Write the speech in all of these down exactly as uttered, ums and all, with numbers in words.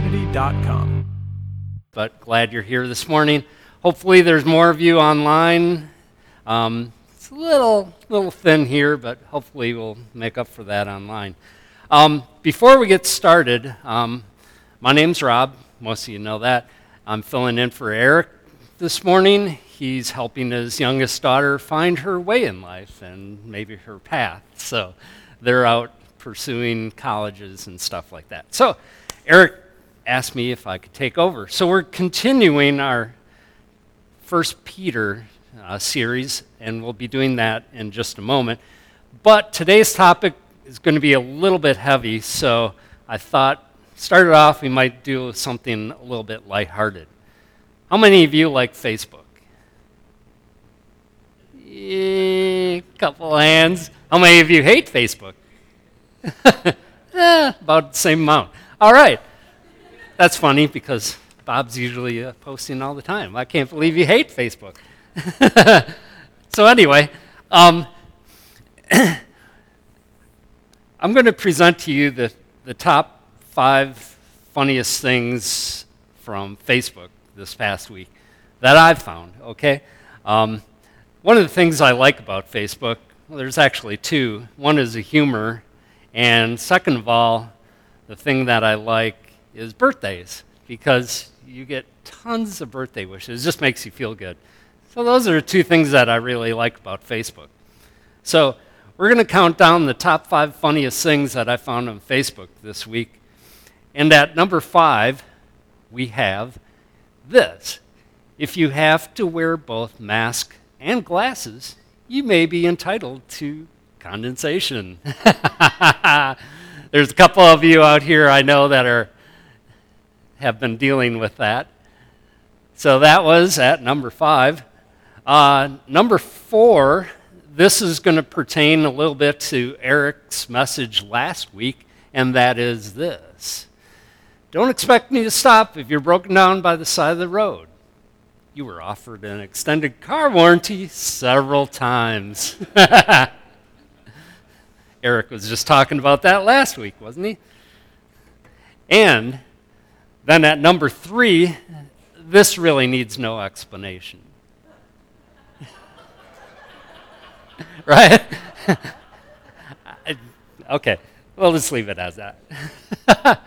community dot com. But glad you're here this morning. Hopefully there's more of you online. Um, it's a little, little thin here, but hopefully we'll make up for that online. Um, before we get started, um, my name's Rob. Most of you know that. I'm filling in for Eric this morning. He's helping his youngest daughter find her way in life and maybe her path. So they're out pursuing colleges and stuff like that. So Eric asked me if I could take over. So we're continuing our First Peter uh, series, and we'll be doing that in just a moment. But today's topic is going to be a little bit heavy, so I thought, started off, we might do something a little bit lighthearted. How many of you like Facebook? A couple hands. How many of you hate Facebook? eh, about the same amount. All right. That's funny because Bob's usually uh, posting all the time. I can't believe you hate Facebook. So anyway, um, I'm going to present to you the, the top five funniest things from Facebook this past week that I've found, okay? Um, one of the things I like about Facebook, well, there's actually two. One is the humor, and second of all, the thing that I like is birthdays, because you get tons of birthday wishes. It just makes you feel good. So those are the two things that I really like about Facebook. So we're going to count down the top five funniest things that I found on Facebook this week. And at number five, we have this. If you have to wear both mask and glasses, you may be entitled to condensation. There's a couple of you out here I know that are have been dealing with that. So that was at number five. Uh, number four, this is going to pertain a little bit to Eric's message last week, and that is this. Don't expect me to stop if you're broken down by the side of the road. You were offered an extended car warranty several times. Eric was just talking about that last week, wasn't he? And then at number three, this really needs no explanation. Right? Okay, we'll just leave it as that.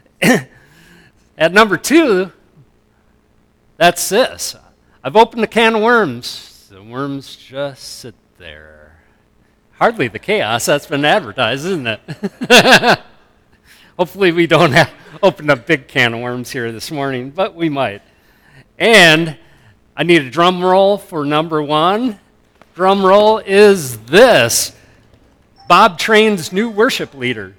At number two, that's this. I've opened a can of worms. The worms just sit there. Hardly the chaos that's been advertised, isn't it? Hopefully we don't have open a big can of worms here this morning, but we might. And I need a drum roll for number one. Drum roll is this. Bob Train's new worship leader.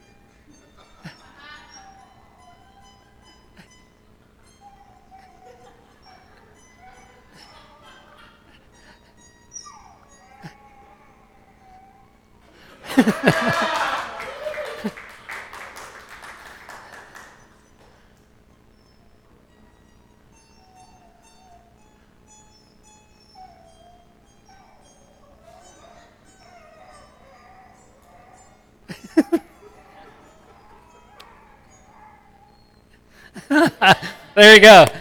There you go.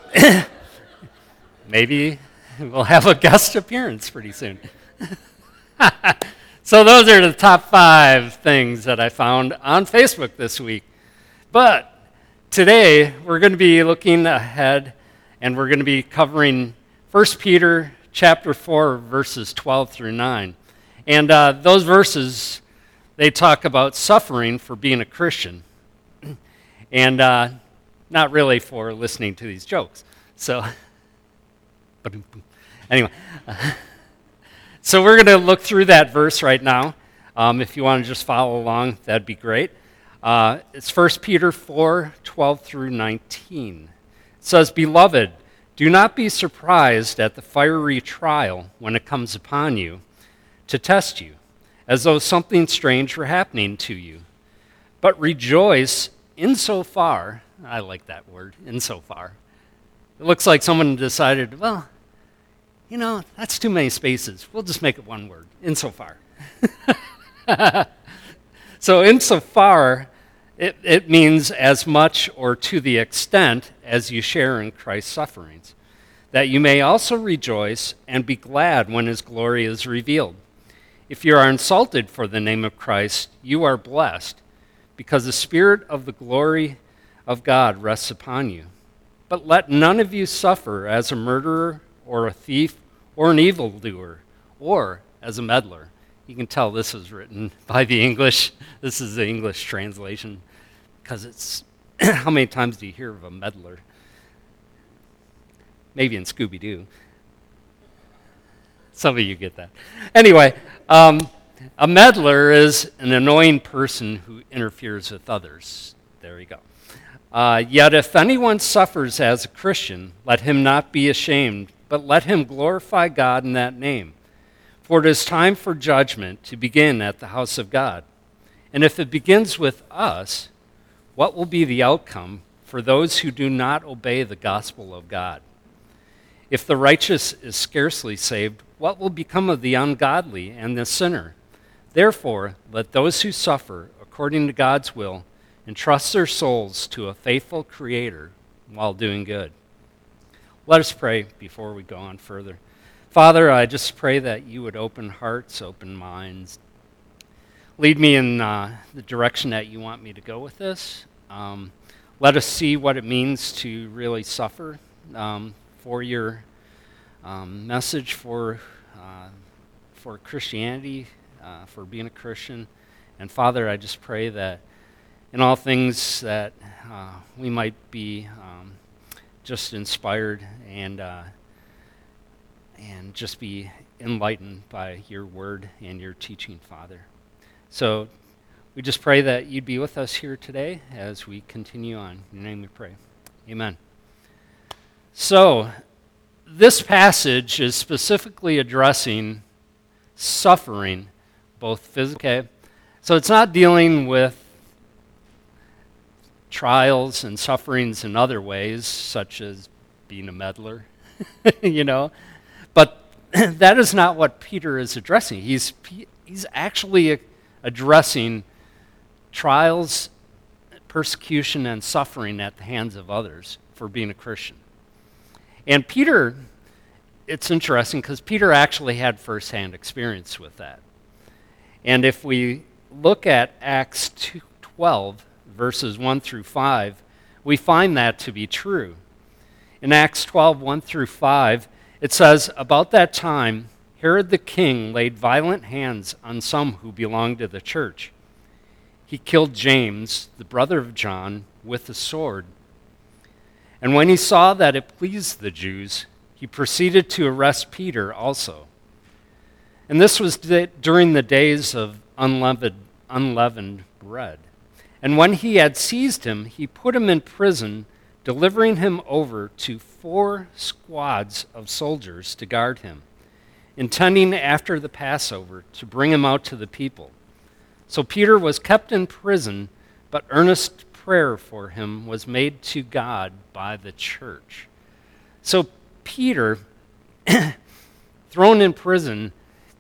Maybe we'll have a guest appearance pretty soon. So those are the top five things that I found on Facebook this week. But today we're going to be looking ahead, and we're going to be covering First Peter chapter four, verses twelve through nine. And uh, those verses, they talk about suffering for being a Christian. And uh, not really for listening to these jokes. So, anyway. So we're going to look through that verse right now. Um, if you want to just follow along, that'd be great. Uh, it's First Peter four, twelve through nineteen. It says, Beloved, do not be surprised at the fiery trial when it comes upon you to test you, as though something strange were happening to you. But rejoice insofar, I like that word, insofar. It looks like someone decided, well, you know, that's too many spaces. We'll just make it one word, insofar. So insofar It, it means as much or to the extent as you share in Christ's sufferings, that you may also rejoice and be glad when his glory is revealed. If you are insulted for the name of Christ, you are blessed, because the Spirit of the glory of God rests upon you. But let none of you suffer as a murderer or a thief or an evildoer or as a meddler. You can tell this is written by the English. This is the English translation, because it's, how many times do you hear of a meddler? Maybe in Scooby-Doo. Some of you get that. Anyway, um, a meddler is an annoying person who interferes with others. There you go. Uh, Yet if anyone suffers as a Christian, let him not be ashamed, but let him glorify God in that name. For it is time for judgment to begin at the house of God. And if it begins with us, what will be the outcome for those who do not obey the gospel of God? If the righteous is scarcely saved, what will become of the ungodly and the sinner? Therefore, let those who suffer according to God's will entrust their souls to a faithful Creator while doing good. Let us pray before we go on further. Father, I just pray that you would open hearts, open minds. Lead me in uh, the direction that you want me to go with this. Um, let us see what it means to really suffer um, for your um, message, for uh, for Christianity, uh, for being a Christian. And Father, I just pray that in all things that uh, we might be um, just inspired and uh, and just be enlightened by your word and your teaching, Father. So we just pray that you'd be with us here today as we continue on. In your name we pray. Amen. So this passage is specifically addressing suffering, both physical. So it's not dealing with trials and sufferings in other ways, such as being a meddler, you know. But that is not what Peter is addressing. He's he's actually addressing trials, persecution, and suffering at the hands of others for being a Christian. And Peter, it's interesting because Peter actually had firsthand experience with that. And if we look at Acts twelve, verses one through five, we find that to be true. In Acts twelve, one through five, it says, "About that time, Herod the king laid violent hands on some who belonged to the church. He killed James, the brother of John, with a sword. And when he saw that it pleased the Jews, he proceeded to arrest Peter also. And this was d- during the days of unleavened, unleavened bread. And when he had seized him, he put him in prison, delivering him over to four squads of soldiers to guard him, intending after the Passover to bring him out to the people. So Peter was kept in prison, but earnest prayer for him was made to God by the church." So Peter, thrown in prison,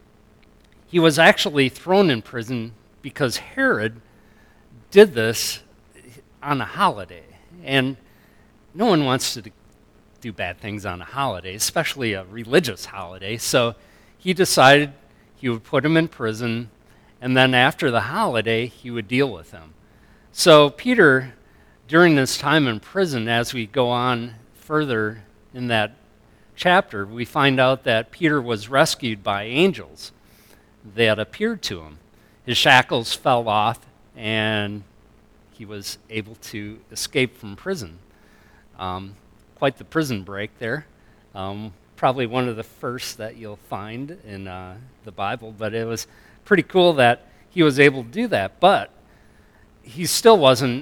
he was actually thrown in prison because Herod did this on a holiday. And no one wants to do bad things on a holiday, especially a religious holiday. So he decided he would put him in prison, and then after the holiday, he would deal with him. So Peter, during this time in prison, as we go on further in that chapter, we find out that Peter was rescued by angels that appeared to him. His shackles fell off, and he was able to escape from prison. Um, quite the prison break there. Um, probably one of the first that you'll find in uh, the Bible, but it was pretty cool that he was able to do that. But he still wasn't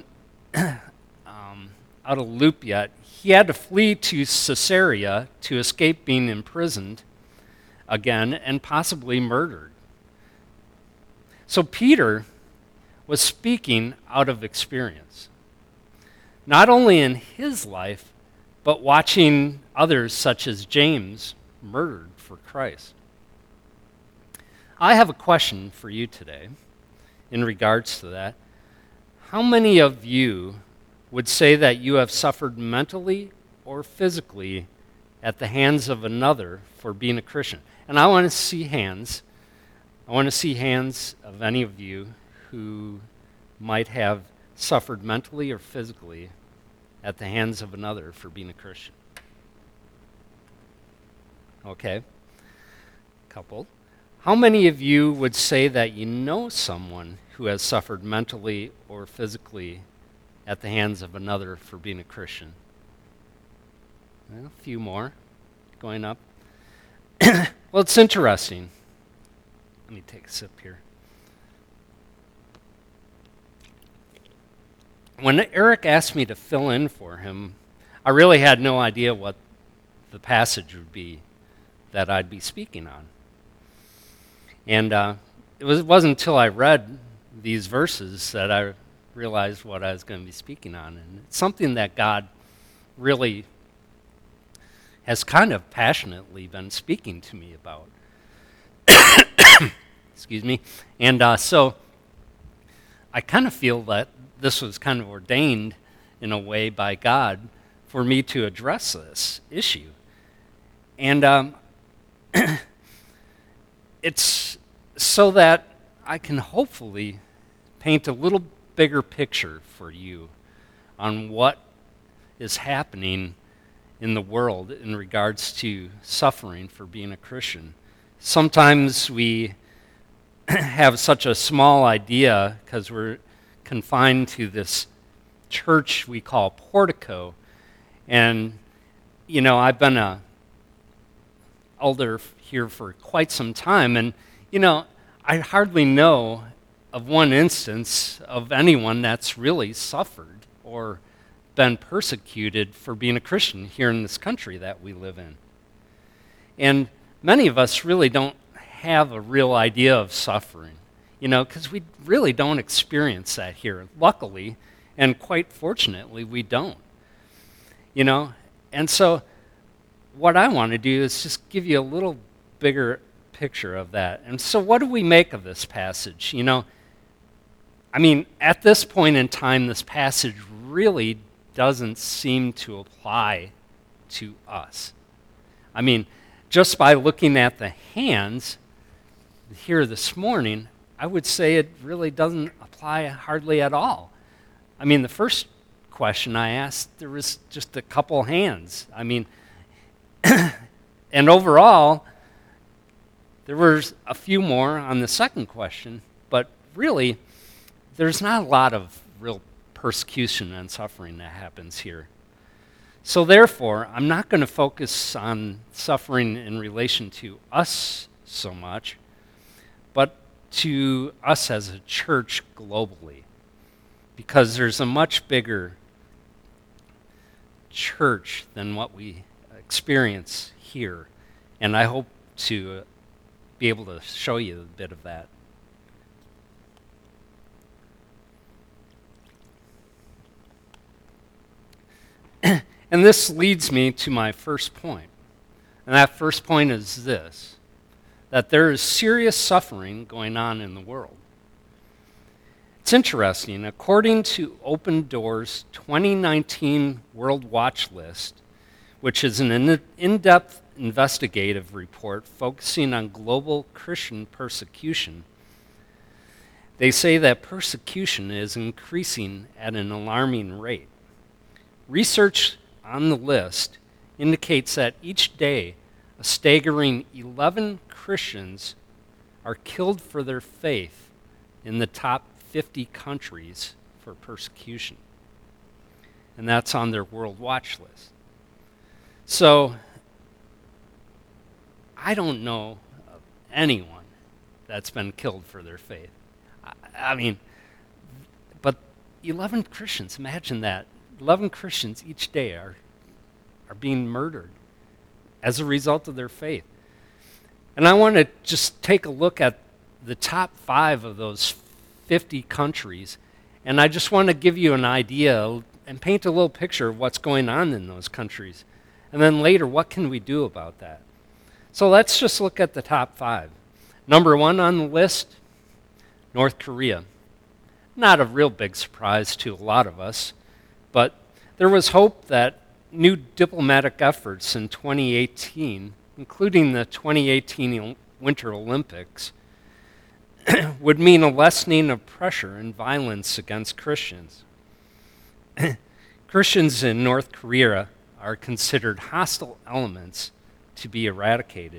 um, out of the loop yet. He had to flee to Caesarea to escape being imprisoned again and possibly murdered. So Peter was speaking out of experience, not only in his life, but watching others such as James murdered for Christ. I have a question for you today in regards to that. how many of you would say that you have suffered mentally or physically at the hands of another for being a Christian? And I want to see hands. I want to see hands of any of you who might have suffered mentally or physically at the hands of another for being a Christian. Okay, couple. How many of you would say that you know someone who has suffered mentally or physically at the hands of another for being a Christian? Well, a few more going up. Well, it's interesting. Let me take a sip here. When Eric asked me to fill in for him, I really had no idea what the passage would be that I'd be speaking on. And uh, it, was, it wasn't until I read these verses that I realized what I was going to be speaking on. And it's something that God really has kind of passionately been speaking to me about. Excuse me. And uh, so I kind of feel that this was kind of ordained in a way by God for me to address this issue. And um, it's so that I can hopefully paint a little bigger picture for you on what is happening in the world in regards to suffering for being a Christian. Sometimes we have such a small idea because we're confined to this church we call Portico. And, you know, I've been a elder here for quite some time, and, you know, I hardly know of one instance of anyone that's really suffered or been persecuted for being a Christian here in this country that we live in. And many of us really don't have a real idea of suffering, you know, because we really don't experience that here. Luckily, and quite fortunately, we don't, you know. And so what I want to do is just give you a little bigger picture of that. And so what do we make of this passage? You know, I mean, at this point in time, this passage really doesn't seem to apply to us. I mean, just by looking at the hands here this morning, I would say it really doesn't apply hardly at all. I mean, the first question I asked, there was just a couple hands. I mean, and overall, there were a few more on the second question, but really, there's not a lot of real persecution and suffering that happens here. So therefore, I'm not going to focus on suffering in relation to us so much, but to us as a church globally, because there's a much bigger church than what we experience here, and I hope to be able to show you a bit of that. And this leads me to my first point. And that first point is this, that there is serious suffering going on in the world. It's interesting. According to Open Doors' twenty nineteen World Watch List, which is an in-depth investigative report focusing on global Christian persecution, they say that persecution is increasing at an alarming rate. Research on the list indicates that each day a staggering eleven Christians are killed for their faith in the top fifty countries for persecution. And that's on their World Watch List. So, I don't know of anyone that's been killed for their faith. I, I mean, but eleven Christians, imagine that. eleven Christians each day are, are being murdered as a result of their faith. And I want to just take a look at the top five of those fifty countries, and I just want to give you an idea and paint a little picture of what's going on in those countries. And then later, what can we do about that? So let's just look at the top five. Number one on the list, North Korea. not a real big surprise to a lot of us, but there was hope that new diplomatic efforts in twenty eighteen, including the twenty eighteen Winter Olympics, would mean a lessening of pressure and violence against Christians. Christians in North Korea are considered hostile elements to be eradicated.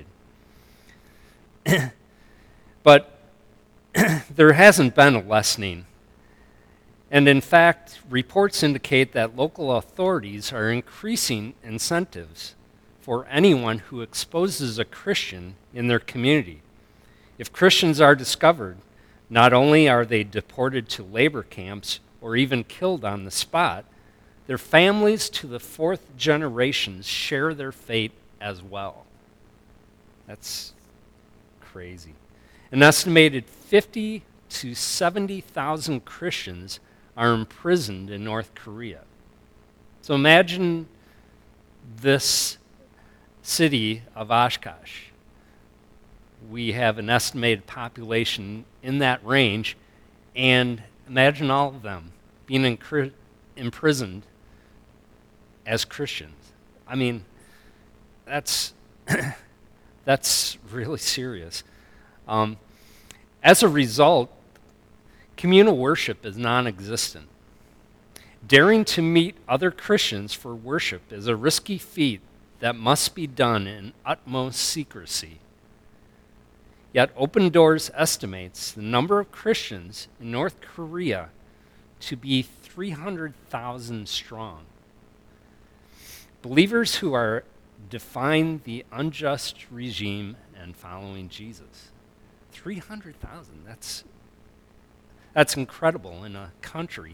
But there hasn't been a lessening. And in fact, reports indicate that local authorities are increasing incentives for anyone who exposes a Christian in their community. If Christians are discovered, not only are they deported to labor camps or even killed on the spot, their families to the fourth generation share their fate as well. That's crazy. An estimated fifty to seventy thousand Christians are imprisoned in North Korea. So imagine this city of Oshkosh. We have an estimated population in that range, and imagine all of them being in, imprisoned as Christians. I mean, that's that's really serious. Um, as a result, communal worship is non-existent. Daring to meet other Christians for worship is a risky feat that must be done in utmost secrecy. Yet Open Doors estimates the number of Christians in North Korea to be three hundred thousand strong. Believers who are defying the unjust regime and following Jesus. three hundred thousand, that's That's incredible in a country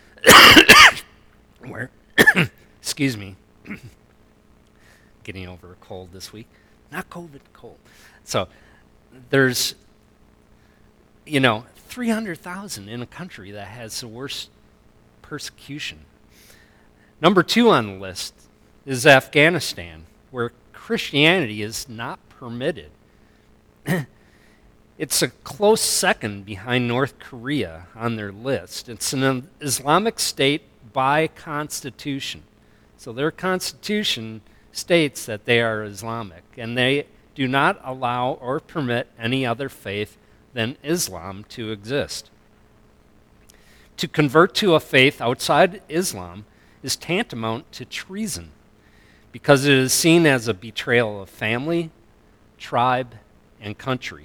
where, excuse me, getting over a cold this week. Not COVID, cold. So there's, you know, three hundred thousand in a country that has the worst persecution. Number two on the list is Afghanistan, where Christianity is not permitted. It's a close second behind North Korea on their list. It's an Islamic state by constitution. So their constitution states that they are Islamic, and they do not allow or permit any other faith than Islam to exist. To convert to a faith outside Islam is tantamount to treason, because it is seen as a betrayal of family, tribe, and country.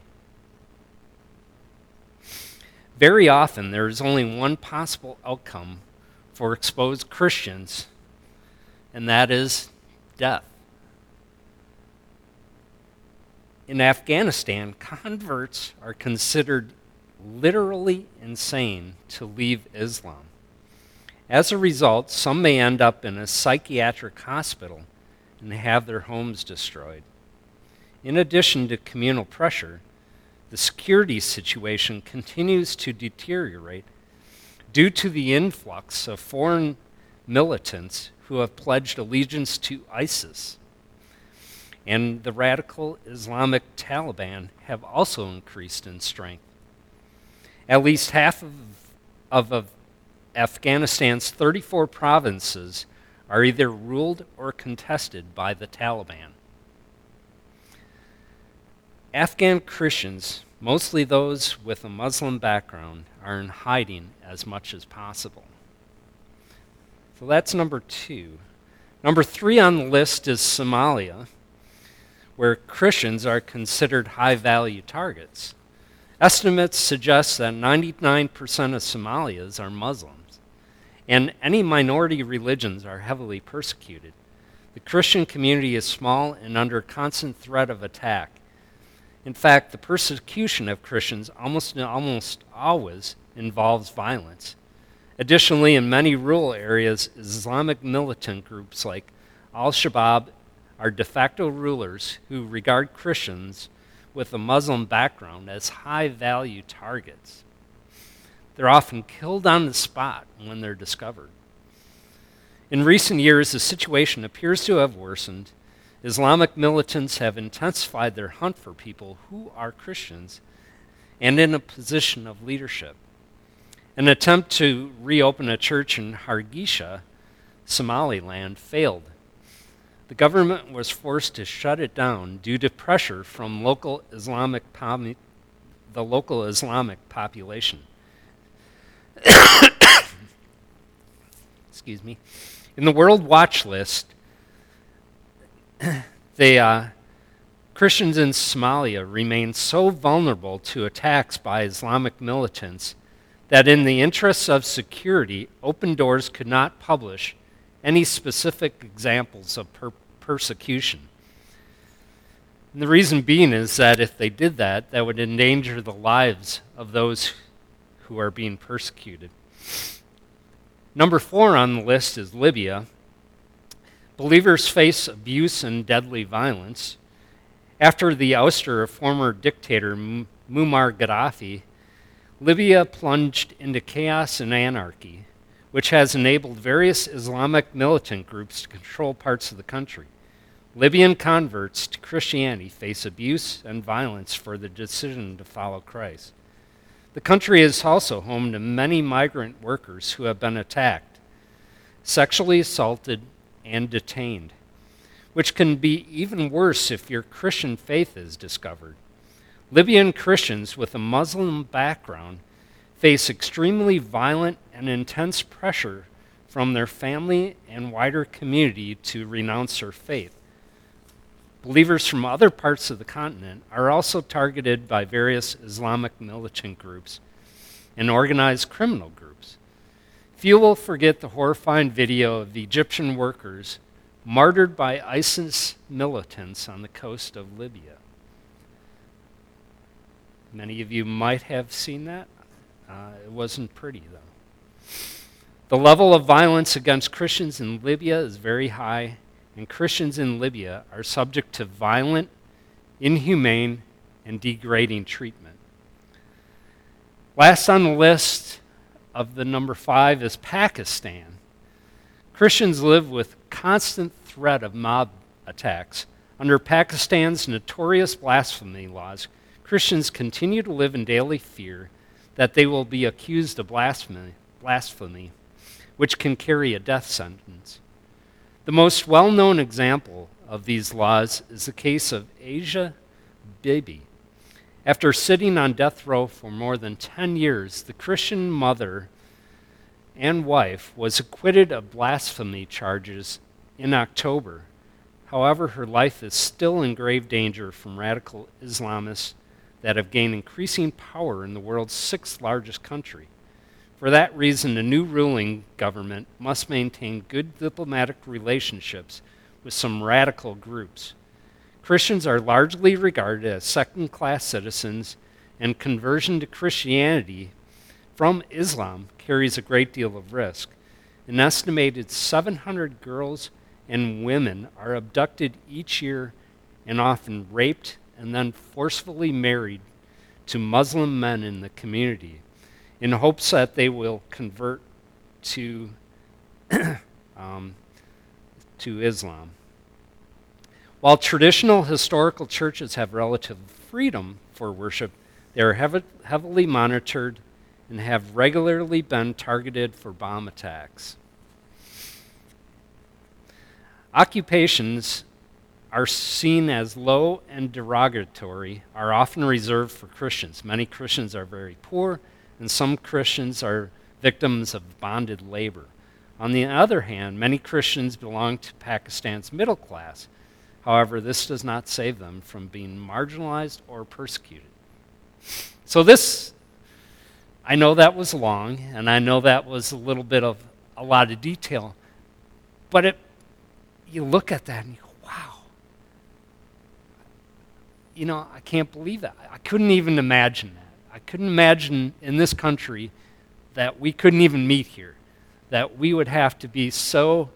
Very often, there is only one possible outcome for exposed Christians, and that is death. In Afghanistan, converts are considered literally insane to leave Islam. As a result, some may end up in a psychiatric hospital and have their homes destroyed. In addition to communal pressure, the security situation continues to deteriorate due to the influx of foreign militants who have pledged allegiance to ISIS. And the radical Islamic Taliban have also increased in strength. At least half of, of, of Afghanistan's thirty-four provinces are either ruled or contested by the Taliban. Afghan Christians, mostly those with a Muslim background, are in hiding as much as possible. So that's number two. Number three on the list is Somalia, where Christians are considered high-value targets. Estimates suggest that ninety-nine percent of Somalis are Muslims, and any minority religions are heavily persecuted. The Christian community is small and under constant threat of attack. In fact, the persecution of Christians almost, almost always involves violence. Additionally, in many rural areas, Islamic militant groups like Al-Shabaab are de facto rulers who regard Christians with a Muslim background as high-value targets. They're often killed on the spot when they're discovered. In recent years, the situation appears to have worsened. Islamic militants have intensified their hunt for people who are Christians and in a position of leadership. An attempt to reopen a church in Hargeisa, Somaliland, failed. The government was forced to shut it down due to pressure from local Islamic pom- the local Islamic population. Excuse me. In the World Watch List, the uh, Christians in Somalia remain so vulnerable to attacks by Islamic militants that in the interests of security, Open Doors could not publish any specific examples of per- persecution. And the reason being is that if they did that, that would endanger the lives of those who are being persecuted. Number four on the list is Libya. Believers face abuse and deadly violence. After the ouster of former dictator Muammar Gaddafi, Libya plunged into chaos and anarchy, which has enabled various Islamic militant groups to control parts of the country. Libyan converts to Christianity face abuse and violence for their decision to follow Christ. The country is also home to many migrant workers who have been attacked, sexually assaulted, and detained, which can be even worse if your Christian faith is discovered. Libyan Christians with a Muslim background face extremely violent and intense pressure from their family and wider community to renounce their faith. Believers from other parts of the continent are also targeted by various Islamic militant groups and organized criminal groups. Few will forget the horrifying video of the Egyptian workers martyred by ISIS militants on the coast of Libya. Many of you might have seen that. Uh, it wasn't pretty, though. The level of violence against Christians in Libya is very high, and Christians in Libya are subject to violent, inhumane, and degrading treatment. Last on the list of the number five is Pakistan. Christians live with constant threat of mob attacks. Under Pakistan's notorious blasphemy laws, Christians continue to live in daily fear that they will be accused of blasphemy, blasphemy, which can carry a death sentence. The most well-known example of these laws is the case of Asia Bibi. After sitting on death row for more than ten years, the Christian mother and wife was acquitted of blasphemy charges in October. However, her life is still in grave danger from radical Islamists that have gained increasing power in the world's sixth largest country. For that reason, a new ruling government must maintain good diplomatic relationships with some radical groups. Christians are largely regarded as second-class citizens, and conversion to Christianity from Islam carries a great deal of risk. An estimated seven hundred girls and women are abducted each year and often raped and then forcefully married to Muslim men in the community, in hopes that they will convert to, um, to Islam. While traditional historical churches have relative freedom for worship, they are heav- heavily monitored and have regularly been targeted for bomb attacks. Occupations are seen as low and derogatory are often reserved for Christians. Many Christians are very poor, and some Christians are victims of bonded labor. On the other hand, many Christians belong to Pakistan's middle class. However, this does not save them from being marginalized or persecuted. So this, I know that was long, and I know that was a little bit of a lot of detail, but it, you look at that and you go, wow. You know, I can't believe that. I couldn't even imagine that. I couldn't imagine in this country that we couldn't even meet here, that we would have to be so,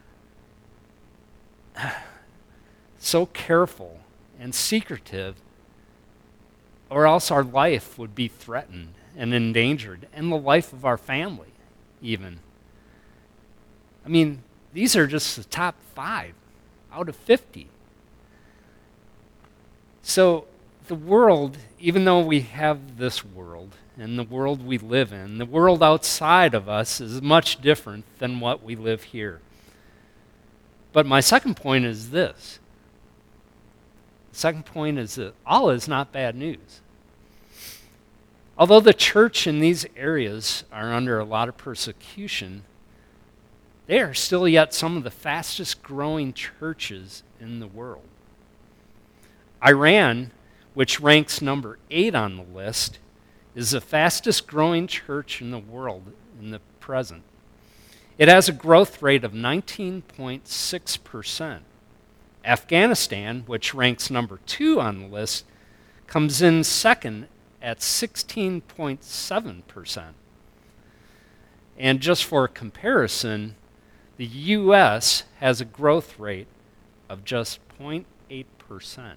so careful and secretive, or else our life would be threatened and endangered, and the life of our family even. I mean, these are just the top five out of fifty. So the world, even though we have this world and the world we live in, the world outside of us is much different than what we live here. But my second point is this. The second point is that all is not bad news. Although the church in these areas are under a lot of persecution, they are still yet some of the fastest growing churches in the world. Iran, which ranks number eight on the list, is the fastest growing church in the world in the present. It has a growth rate of nineteen point six percent. Afghanistan, which ranks number two on the list, comes in second at sixteen point seven percent. And just for comparison, the U S has a growth rate of just zero point eight percent.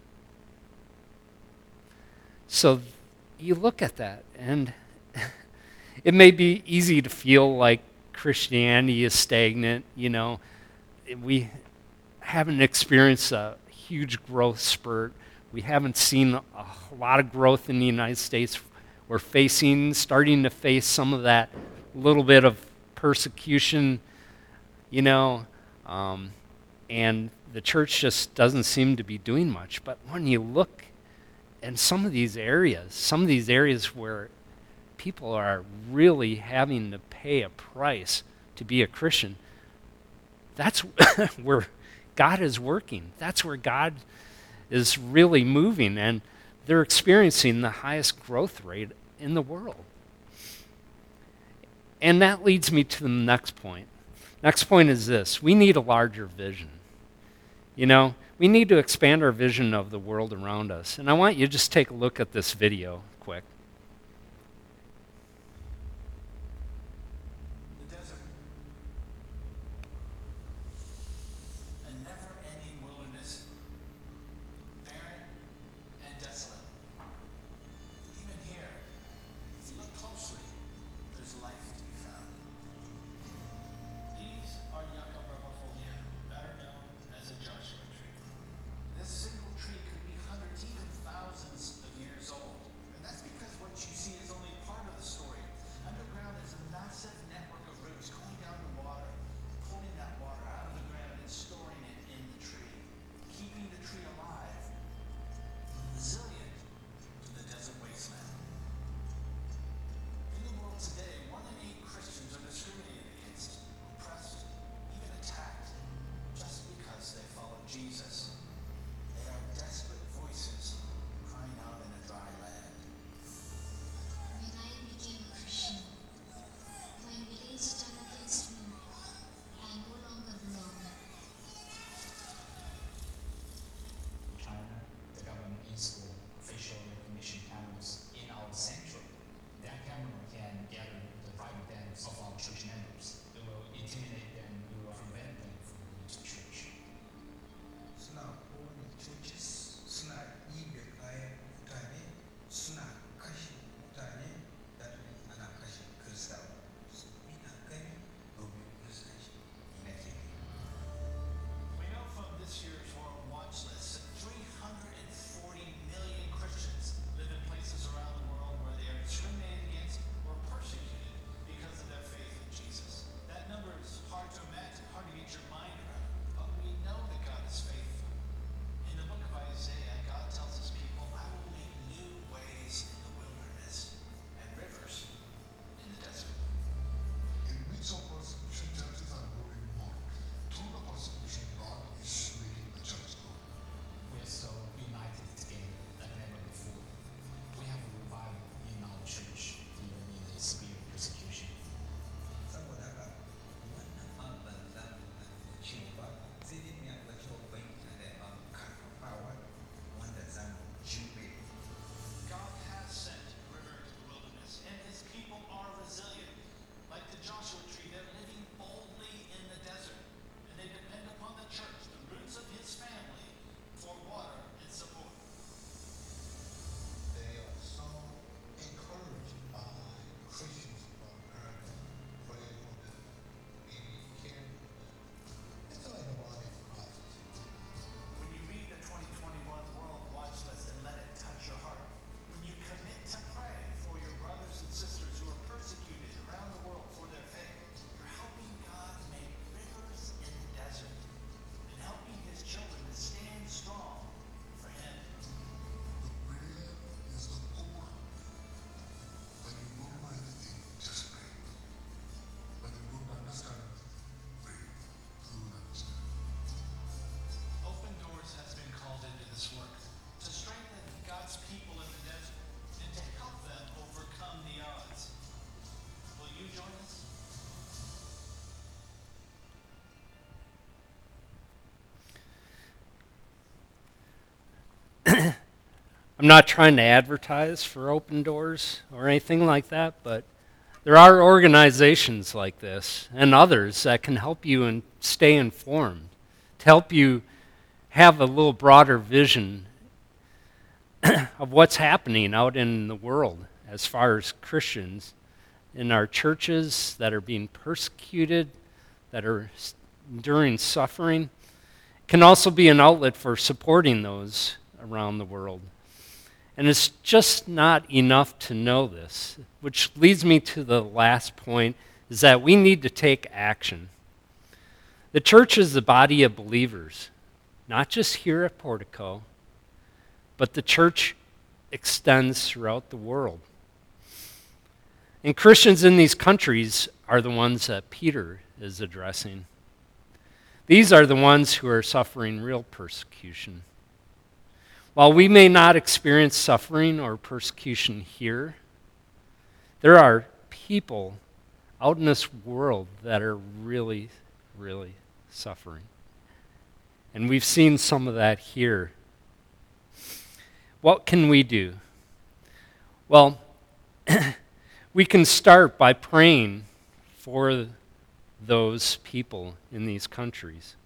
So you look at that, and it may be easy to feel like Christianity is stagnant. You know, we haven't experienced a huge growth spurt. We haven't seen a lot of growth in the United States. We're facing, starting to face some of that little bit of persecution, you know, um, and the church just doesn't seem to be doing much. But when you look in some of these areas, some of these areas where people are really having to pay a price to be a Christian, that's where God is working. That's where God is really moving, and they're experiencing the highest growth rate in the world. And that leads me to the next point. Next point is this: we need a larger vision. You know, we need to expand our vision of the world around us. And I want you to just take a look at this video quick. The desert. A never-ending wilderness, barren and desolate. Even here, if you look closely, there's life to be found. These are Yucca brevifolia, better known as a Joshua tree. This single tree could be hundreds, even thousands of years old. And that's because I'm not trying to advertise for Open Doors or anything like that, but there are organizations like this and others that can help you and stay informed, to help you have a little broader vision of what's happening out in the world as far as Christians in our churches that are being persecuted, that are enduring suffering. It can also be an outlet for supporting those around the world. And it's just not enough to know this, which leads me to the last point, is that we need to take action. The church is the body of believers, not just here at Portico, but the church extends throughout the world. And Christians in these countries are the ones that Peter is addressing. These are the ones who are suffering real persecution. While we may not experience suffering or persecution here, there are people out in this world that are really, really suffering. And we've seen some of that here. What can we do? Well, we can start by praying for those people in these countries.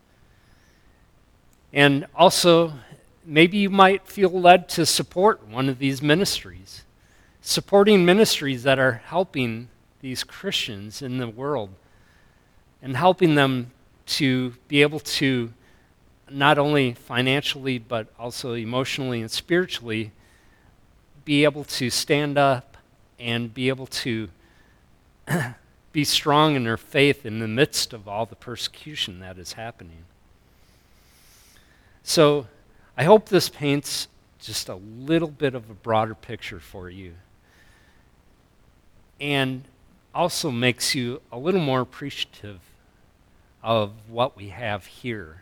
And also, maybe you might feel led to support one of these ministries, supporting ministries that are helping these Christians in the world and helping them to be able to not only financially but also emotionally and spiritually be able to stand up and be able to be strong in their faith in the midst of all the persecution that is happening. So I hope this paints just a little bit of a broader picture for you and also makes you a little more appreciative of what we have here.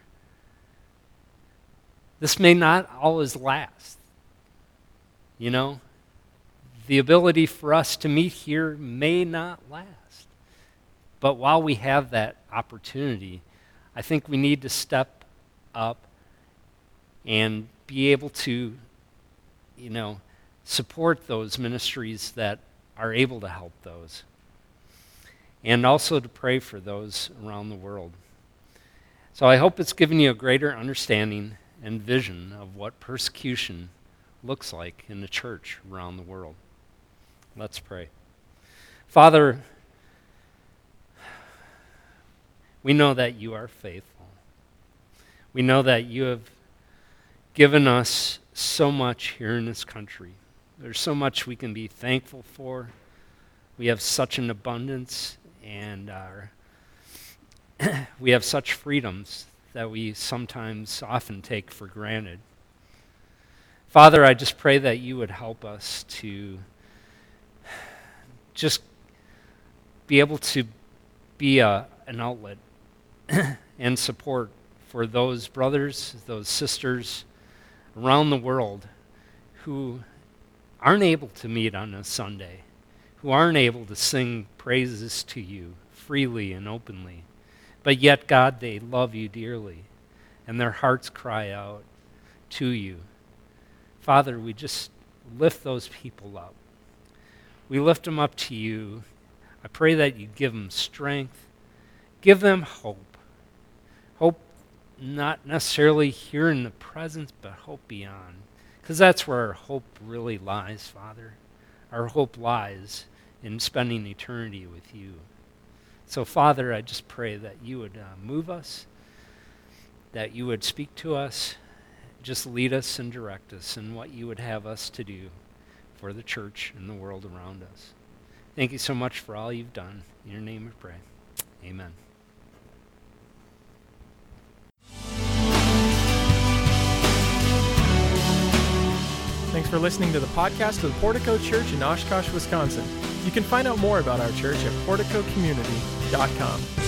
This may not always last, you know? The ability for us to meet here may not last. But while we have that opportunity, I think we need to step up and be able to, you know, support those ministries that are able to help those. And also to pray for those around the world. So I hope it's given you a greater understanding and vision of what persecution looks like in the church around the world. Let's pray. Father, we know that you are faithful. We know that you have given us so much here in this country. There's so much we can be thankful for. We have such an abundance, and our we have such freedoms that we sometimes often take for granted. Father, I just pray that you would help us to just be able to be a, an outlet and support for those brothers, those sisters around the world who aren't able to meet on a Sunday, who aren't able to sing praises to you freely and openly. But yet, God, they love you dearly, and their hearts cry out to you. Father, we just lift those people up. We lift them up to you. I pray that you give them strength, give them hope. Hope not necessarily here in the present, but hope beyond. Because that's where our hope really lies, Father. Our hope lies in spending eternity with you. So, Father, I just pray that you would uh, move us, that you would speak to us, just lead us and direct us in what you would have us to do for the church and the world around us. Thank you so much for all you've done. In your name we pray. Amen. Thanks for listening to the podcast of the Portico Church in Oshkosh, Wisconsin. You can find out more about our church at portico community dot com.